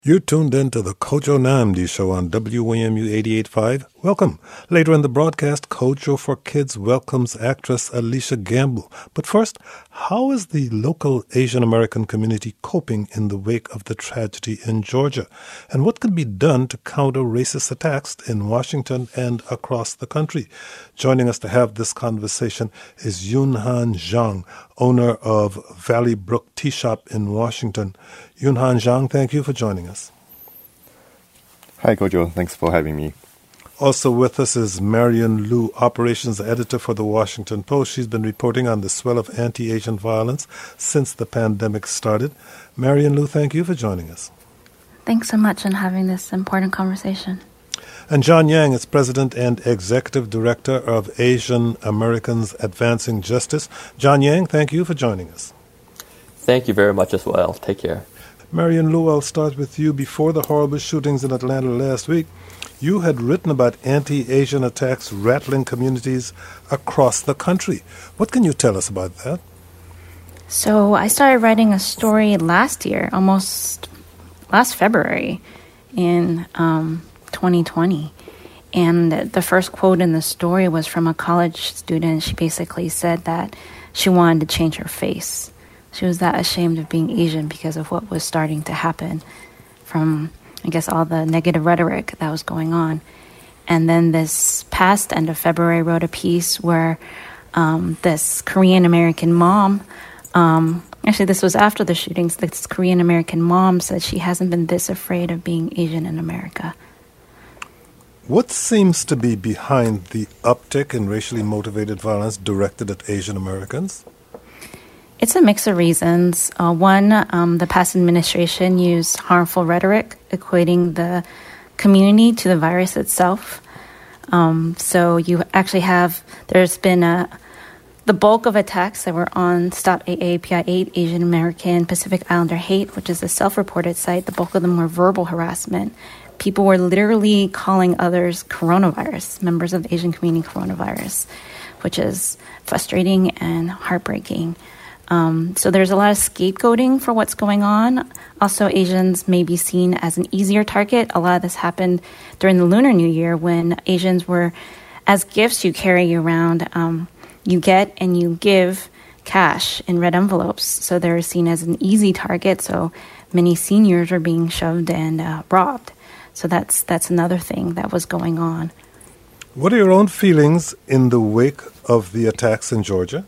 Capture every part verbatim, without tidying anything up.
You're tuned in to the Kojo Namdi Show on W A M U eighty-eight point five. Welcome. Later in the broadcast, Kojo for Kids welcomes actress Alicia Gamble. But first, how is the local Asian American community coping in the wake of the tragedy in Georgia? And what can be done to counter racist attacks in Washington and across the country? Joining us to have this conversation is Yunhan Zhang, owner of Valley Brook Tea Shop in Washington. Yunhan Zhang, thank you for joining us. Hi, Kojo. Thanks for having me. Also with us is Marion Liu, operations editor for the Washington Post. She's been reporting on the swell of anti-Asian violence since the pandemic started. Marion Liu, thank you for joining us. Thanks so much for having this important conversation. And John Yang is president and executive director of Asian Americans Advancing Justice. John Yang, thank you for joining us. Thank you very much as well. Take care. Marion Liu, I'll start with you. Before the horrible shootings in Atlanta last week, you had written about anti-Asian attacks rattling communities across the country. What can you tell us about that? So I started writing a story last year, almost last February in um, twenty twenty. And the first quote in the story was from a college student. She basically said that she wanted to change her face. She was that ashamed of being Asian because of what was starting to happen from, I guess, all the negative rhetoric that was going on. And then this past end of February, wrote a piece where um, this Korean-American mom, um, actually this was after the shootings, this Korean-American mom said she hasn't been this afraid of being Asian in America. What seems to be behind the uptick in racially motivated violence directed at Asian Americans? It's a mix of reasons. Uh, one, um, the past administration used harmful rhetoric, equating the community to the virus itself. Um, so you actually have, there's been a, the bulk of attacks that were on Stop A A P I eight, Asian American Pacific Islander Hate, which is a self-reported site. The bulk of them were verbal harassment. People were literally calling others coronavirus, members of the Asian community coronavirus, which is frustrating and heartbreaking. Um, so there's a lot of scapegoating for what's going on. Also, Asians may be seen as an easier target. A lot of this happened during the Lunar New Year when Asians were, as gifts you carry around, um, you get and you give cash in red envelopes. So they're seen as an easy target. So many seniors were being shoved and uh, robbed. So that's that's another thing that was going on. What are your own feelings in the wake of the attacks in Georgia?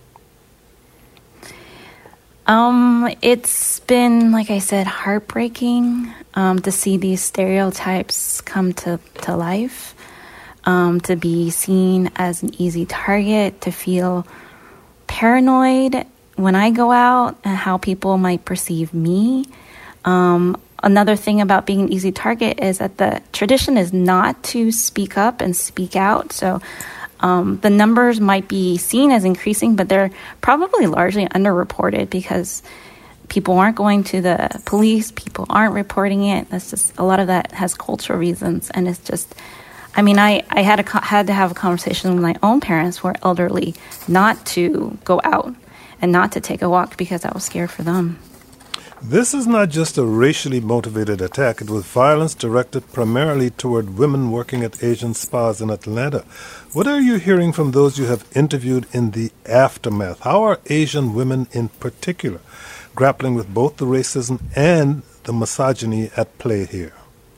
Um, it's been, like I said, heartbreaking um, to see these stereotypes come to, to life, um, to be seen as an easy target, to feel paranoid when I go out and how people might perceive me. Um, another thing about being an easy target is that the tradition is not to speak up and speak out. So Um, the numbers might be seen as increasing, but they're probably largely underreported because people aren't going to the police, people aren't reporting it. That's just, a lot of that has cultural reasons, and it's just, I mean, I, I had a, had to have a conversation with my own parents who are elderly not to go out and not to take a walk because I was scared for them. This is not just a racially motivated attack. It was violence directed primarily toward women working at Asian spas in Atlanta. What are you hearing from those you have interviewed in the aftermath? How are Asian women in particular grappling with both the racism and the misogyny at play here?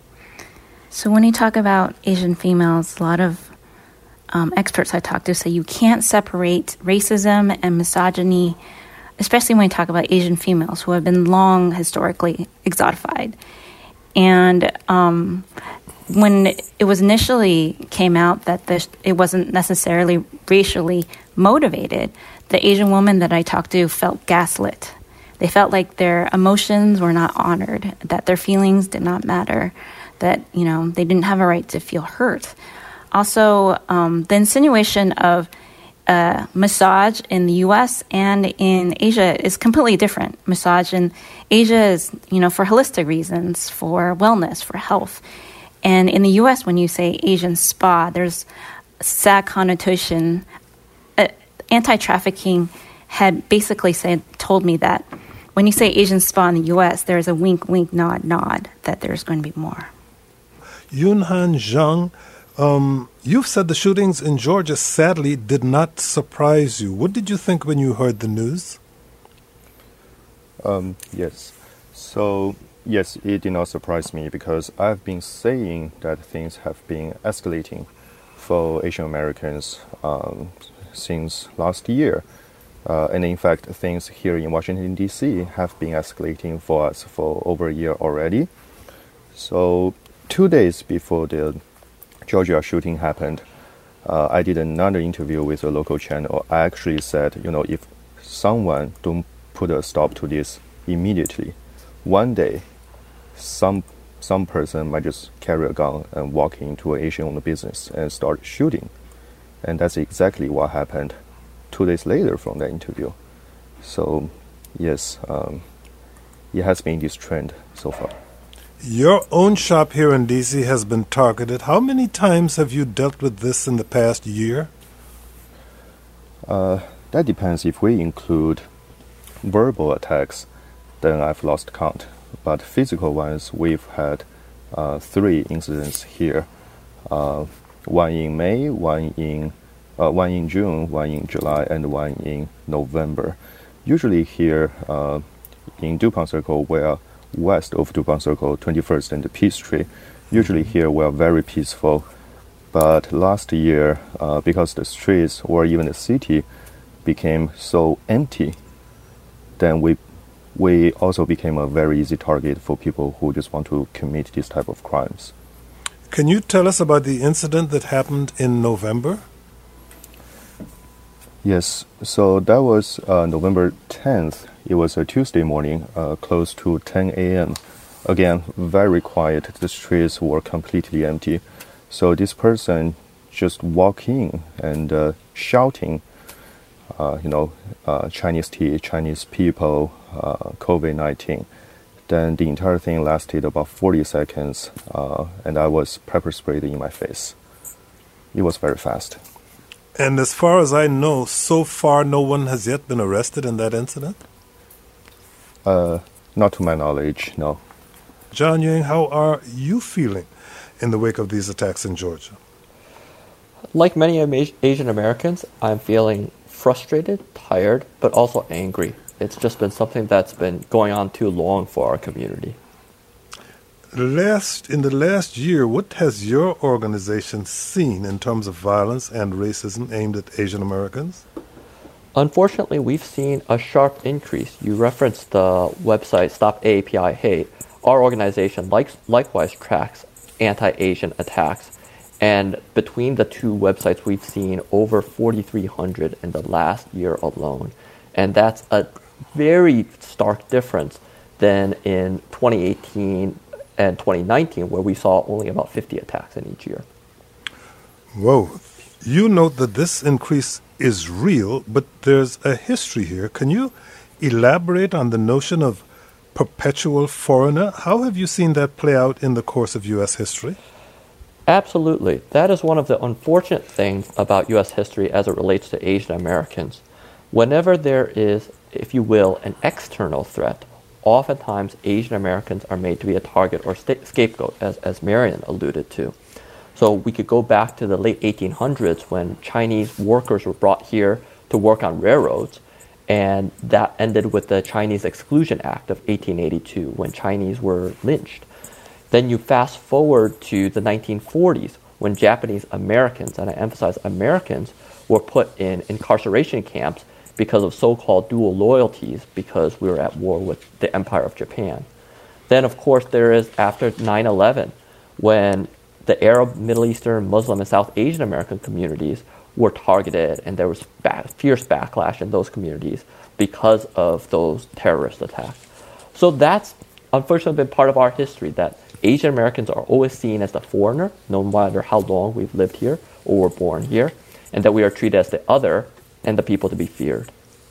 So when you talk about Asian females, a lot of um, experts I talk to say you can't separate racism and misogyny, especially when you talk about Asian females who have been long historically exotified. And um, when it was initially came out that this, it wasn't necessarily racially motivated, the Asian women that I talked to felt gaslit. They felt like their emotions were not honored, that their feelings did not matter, that, you know, they didn't have a right to feel hurt. Also, um, the insinuation of Uh, massage in the U S and in Asia is completely different. Massage in Asia is, you know, for holistic reasons, for wellness, for health. And in the U S, when you say Asian spa, there's sad connotation. Uh, anti-trafficking had basically said, told me that when you say Asian spot in the U S, there's a wink, wink, nod, nod that there's going to be more. Yunhan Zhang, um, you've said the shootings in Georgia sadly did not surprise you. What did you think when you heard the news? Um, yes. So, yes, it did not surprise me because I've been saying that things have been escalating for Asian Americans um, since last year. Uh, and in fact, things here in Washington, D C have been escalating for us for over a year already. So two days before the Georgia shooting happened, uh, I did another interview with a local channel. I actually said, you know, if someone don't put a stop to this immediately, one day, some some person might just carry a gun and walk into an Asian-owned business and start shooting. And that's exactly what happened two days later from that interview. So, yes, um, it has been this trend so far. Your own shop here in D C has been targeted. How many times have you dealt with this in the past year? Uh, that depends. If we include verbal attacks, then I've lost count. But physical ones, we've had uh, three incidents here. Uh, one in May, one in uh, one in June, one in July, and one in November. Usually here uh, in DuPont Circle, where west of DuPont Circle, twenty-first and Peachtree, usually here we are very peaceful. But last year, uh, because the streets or even the city became so empty, then we we also became a very easy target for people who just want to commit this type of crimes. Can you tell us about the incident that happened in November? Yes, so that was uh, November tenth. It was a Tuesday morning, uh, close to ten a.m. Again, very quiet. The streets were completely empty. So this person just walked in and uh, shouting, uh, you know, uh, Chinese tea, Chinese people, uh, COVID nineteen. Then the entire thing lasted about forty seconds, uh, and I was pepper sprayed in my face. It was very fast. And as far as I know, so far no one has yet been arrested in that incident? Uh, not to my knowledge, no. John Yang, how are you feeling in the wake of these attacks in Georgia? Like many Asian Americans, I'm feeling frustrated, tired, but also angry. It's just been something that's been going on too long for our community. Last, in the last year, what has your organization seen in terms of violence and racism aimed at Asian Americans? Unfortunately, we've seen a sharp increase. You referenced the website Stop A A P I Hate. Our organization likes, likewise tracks anti-Asian attacks. And between the two websites, we've seen over forty-three hundred in the last year alone. And that's a very stark difference than in twenty eighteen and twenty nineteen, where we saw only about fifty attacks in each year. Whoa. You note that this increase is real, but there's a history here. Can you elaborate on the notion of perpetual foreigner? How have you seen that play out in the course of U S history? Absolutely. That is one of the unfortunate things about U S history as it relates to Asian Americans. Whenever there is, if you will, an external threat, oftentimes Asian Americans are made to be a target or sta- scapegoat, as, as Marion alluded to. So we could go back to the late eighteen hundreds when Chinese workers were brought here to work on railroads, and that ended with the Chinese Exclusion Act of eighteen eighty-two when Chinese were lynched. Then you fast forward to the nineteen forties when Japanese Americans, and I emphasize Americans, were put in incarceration camps because of so-called dual loyalties, because we were at war with the Empire of Japan. Then, of course, there is after nine eleven, when the Arab, Middle Eastern, Muslim, and South Asian American communities were targeted, and there was back, fierce backlash in those communities because of those terrorist attacks. So that's unfortunately been part of our history, that Asian Americans are always seen as the foreigner, no matter how long we've lived here or were born here, and that we are treated as the other and the people to be feared.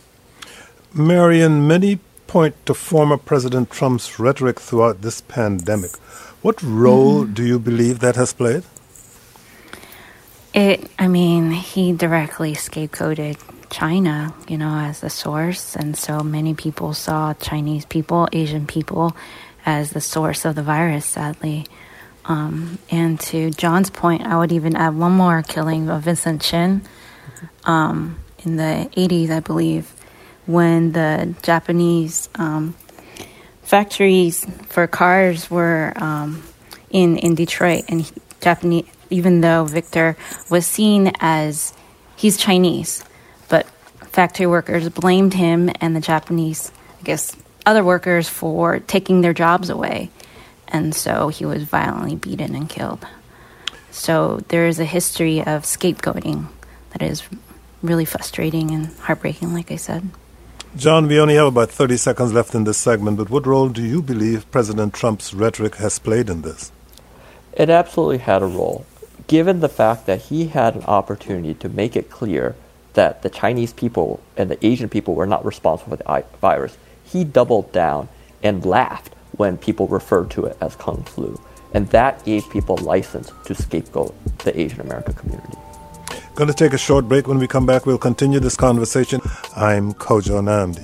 Marion, many point to former President Trump's rhetoric throughout this pandemic. What role mm-hmm. do you believe that has played? It, I mean, he directly scapegoated China, you know, as the source. And so many people saw Chinese people, Asian people, as the source of the virus, sadly. Um, and to John's point, I would even add one more killing of Vincent Chin um, in the eighties, I believe, when the Japanese um, factories for cars were um, in, in Detroit. And he, Japanese, even though Victor was seen as, he's Chinese, but factory workers blamed him and the Japanese, I guess, other workers for taking their jobs away. And so he was violently beaten and killed. So there is a history of scapegoating that is really frustrating and heartbreaking, like I said. John, we only have about thirty seconds left in this segment, but what role do you believe President Trump's rhetoric has played in this? It absolutely had a role. Given the fact that he had an opportunity to make it clear that the Chinese people and the Asian people were not responsible for the virus, he doubled down and laughed when people referred to it as Kung Flu. And that gave people license to scapegoat the Asian American community. Going to take a short break. When we come back, we'll continue this conversation. I'm Kojo Nnamdi.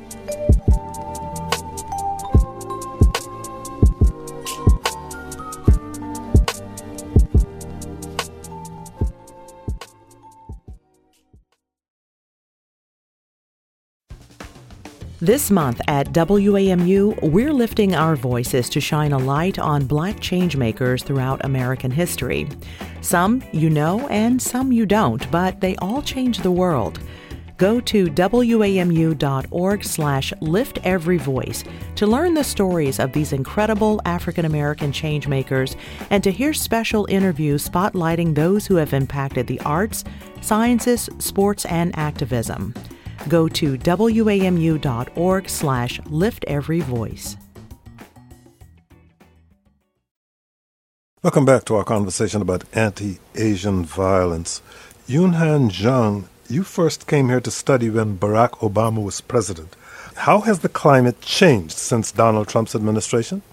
This month at W A M U, we're lifting our voices to shine a light on Black changemakers throughout American history. Some you know and some you don't, but they all changed the world. Go to W A M U dot org slash lift every voice to learn the stories of these incredible African American changemakers and to hear special interviews spotlighting those who have impacted the arts, sciences, sports, and activism. Go to W A M U dot org slash lift every voice. Welcome back to our conversation about anti-Asian violence. Yoonhan Jung, you first came here to study when Barack Obama was president. How has the climate changed since Donald Trump's administration?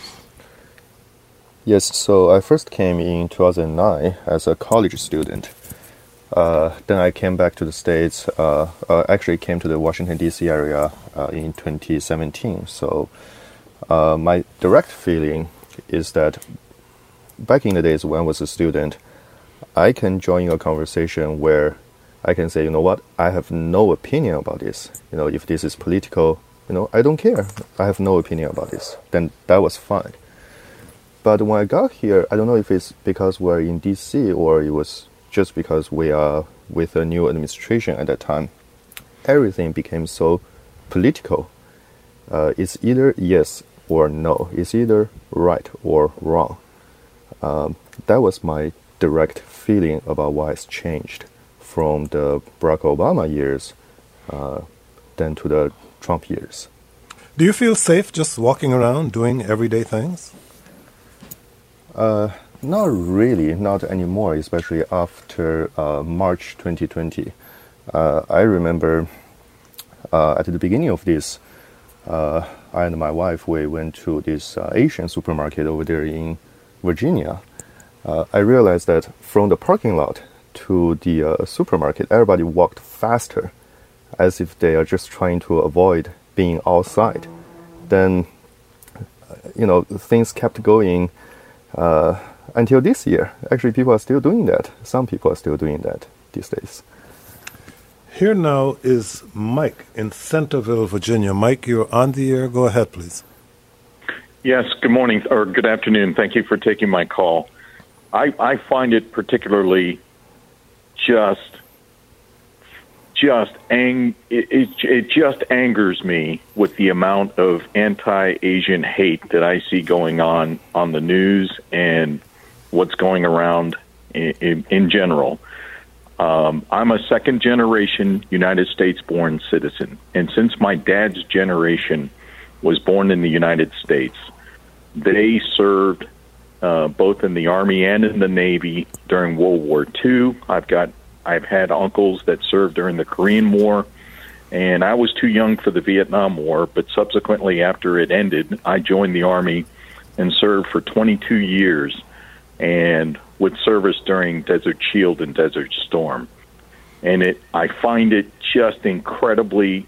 Yes, so I first came in two thousand nine as a college student. Uh, then I came back to the States, uh, uh, actually came to the Washington, D C area uh, in twenty seventeen. So uh, my direct feeling is that back in the days when I was a student, I can join a conversation where I can say, you know what, I have no opinion about this. You know, if this is political, you know, I don't care. I have no opinion about this. Then that was fine. But when I got here, I don't know if it's because we're in D C or it was just because we are with a new administration at that time, everything became so political. Uh, it's either yes or no. It's either right or wrong. Um, that was my direct feeling about why it's changed from the Barack Obama years uh, than to the Trump years. Do you feel safe just walking around doing everyday things? Uh, Not really, not anymore, especially after uh, March twenty twenty. Uh, I remember uh, at the beginning of this, uh, I and my wife, we went to this uh, Asian supermarket over there in Virginia. Uh, I realized that from the parking lot to the uh, supermarket, everybody walked faster, as if they are just trying to avoid being outside. Then, you know, things kept going uh, until this year. Actually, people are still doing that. Some people are still doing that these days. Here now is Mike in Centerville, Virginia. Mike, you're on the air. Go ahead, please. Yes, good morning or good afternoon. Thank you for taking my call. I, I find it particularly just, just ang- it, it, it just angers me with the amount of anti-Asian hate that I see going on on the news and what's going around in, in, in general. Um, I'm a second-generation United States-born citizen, and since my dad's generation was born in the United States, they served uh, both in the Army and in the Navy during World War Two. I've got, I've had uncles that served during the Korean War, and I was too young for the Vietnam War, but subsequently after it ended, I joined the Army and served for twenty-two years, and with service during Desert Shield and Desert Storm. And it, I find it just incredibly,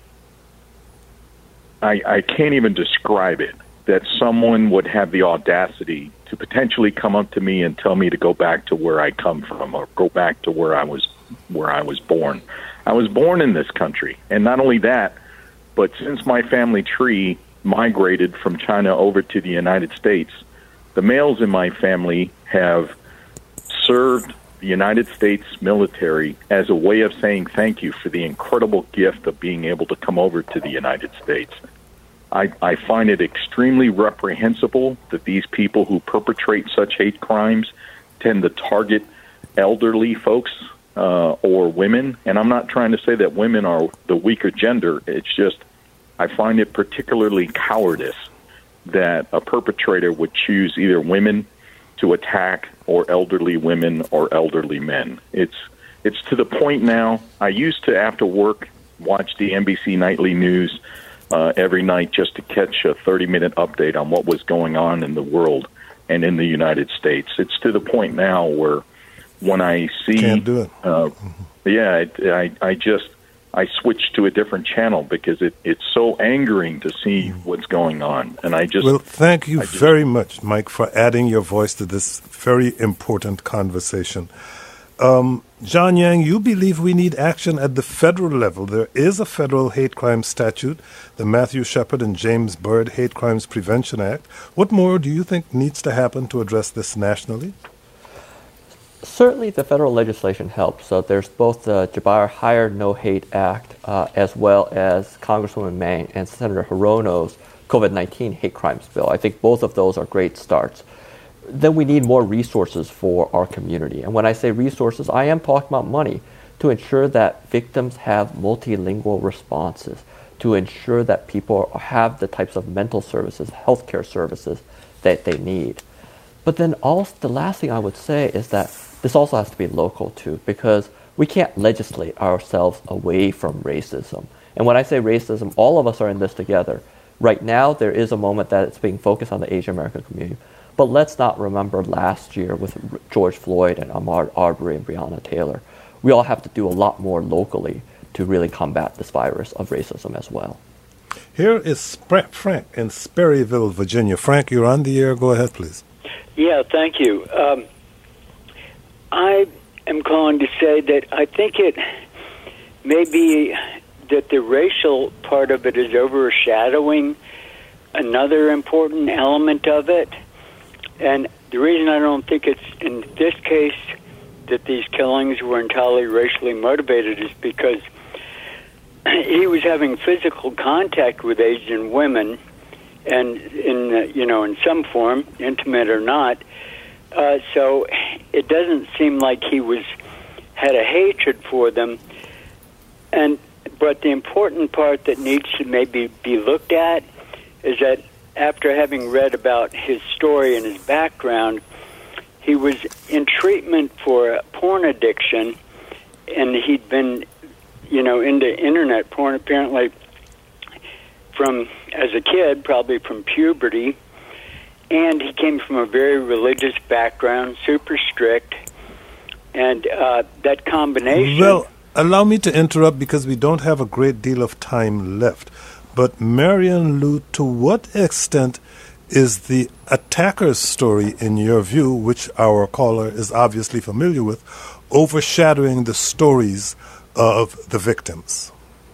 I, I can't even describe it, that someone would have the audacity to potentially come up to me and tell me to go back to where I come from or go back to where I was where I was born. I was born in this country. And not only that, but since my family tree migrated from China over to the United States, the males in my family have served the United States military as a way of saying thank you for the incredible gift of being able to come over to the United States. I, I find it extremely reprehensible that these people who perpetrate such hate crimes tend to target elderly folks uh, or women. And I'm not trying to say that women are the weaker gender. It's just I find it particularly cowardice that a perpetrator would choose either women to attack or elderly women or elderly men. It's it's to the point now, I used to, after work, watch the N B C Nightly News uh, every night just to catch a thirty-minute update on what was going on in the world and in the United States. It's to the point now where when I see... Can't do it. Uh, yeah, it, I, I just... I switched to a different channel because it, it's so angering to see what's going on. And I just... Well, thank you just, very much, Mike, for adding your voice to this very important conversation. Um, John Yang, you believe we need action at the federal level. There is a federal hate crime statute, the Matthew Shepard and James Byrd Hate Crimes Prevention Act. What more do you think needs to happen to address this nationally? Certainly the federal legislation helps. So there's both the Jabbar Hire No Hate Act uh, as well as Congresswoman Mang and Senator Hirono's COVID nineteen hate crimes bill. I think both of those are great starts. Then we need more resources for our community. And when I say resources, I am talking about money to ensure that victims have multilingual responses, to ensure that people have the types of mental services, healthcare services that they need. But then also the last thing I would say is that this also has to be local too, because we can't legislate ourselves away from racism. And when I say racism, all of us are in this together. Right now, there is a moment that it's being focused on the Asian American community. But let's not remember last year with George Floyd and Ahmaud Arbery and Breonna Taylor. We all have to do a lot more locally to really combat this virus of racism as well. Here is Frank in Sperryville, Virginia. Frank, you're on the air. Go ahead, please. Yeah, thank you. Um, I am calling to say that I think it may be that the racial part of it is overshadowing another important element of it. And the reason I don't think it's in this case that these killings were entirely racially motivated is because he was having physical contact with Asian women, and in uh, you know in some form, intimate or not. Uh, so it doesn't seem like he was had a hatred for them. And but the important part that needs to maybe be looked at is that after having read about his story and his background, he was in treatment for porn addiction, and he'd been, you know, into internet porn apparently from as a kid, probably from puberty, and he came from a very religious background, super strict, and uh, that combination... Well, allow me to interrupt because we don't have a great deal of time left. But Marion Liu, to what extent is the attacker's story, in your view, which our caller is obviously familiar with, overshadowing the stories of the victims?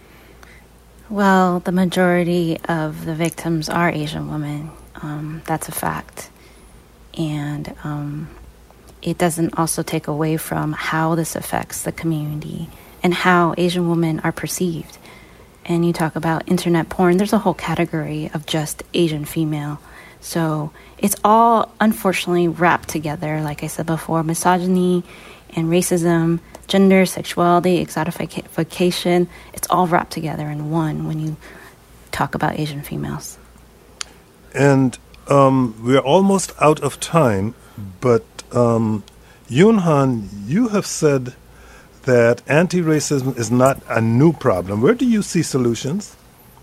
Well, the majority of the victims are Asian women. Um, that's a fact. And um, it doesn't also take away from how this affects the community and how Asian women are perceived. And you talk about internet porn, there's a whole category of just Asian female. So it's all, unfortunately, wrapped together, like I said before, misogyny and racism, gender, sexuality, exotification. It's all wrapped together in one when you talk about Asian females. And um, we're almost out of time, but um, Yoon Han, you have said that anti-racism is not a new problem. Where do you see solutions?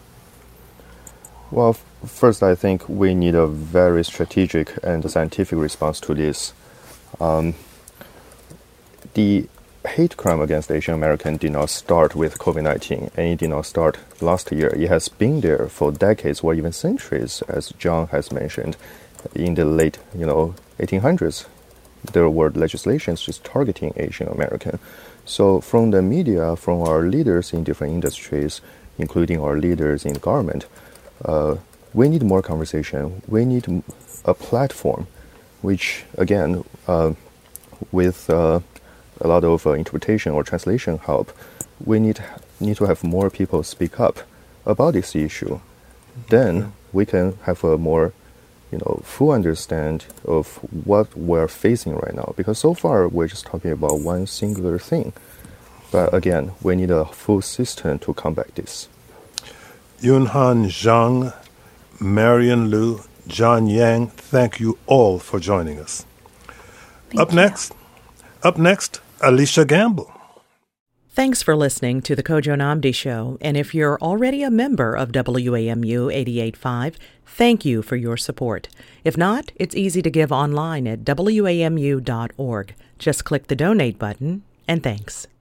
Well, f- first, I think we need a very strategic and scientific response to this. Um, the hate crime against Asian American did not start with COVID nineteen, and it did not start last year. It has been there for decades or even centuries, as John has mentioned. In the late, you know, eighteen hundreds, there were legislations just targeting Asian American. So from the media, from our leaders in different industries, including our leaders in the government, uh, we need more conversation. We need a platform, which again, uh, with uh, a lot of uh, interpretation or translation help, we need need to have more people speak up about this issue. Then we can have a more, you know, full understand of what we're facing right now. Because so far we're just talking about one singular thing. But again, we need a full system to combat this. Yunhan Zhang, Marion Liu, John Yang, thank you all for joining us. Thank up you. next, up next, Alicia Gamble. Thanks for listening to the Kojo Nnamdi Show. And if you're already a member of W A M U eighty-eight point five, thank you for your support. If not, it's easy to give online at W A M U dot org. Just click the donate button, and thanks.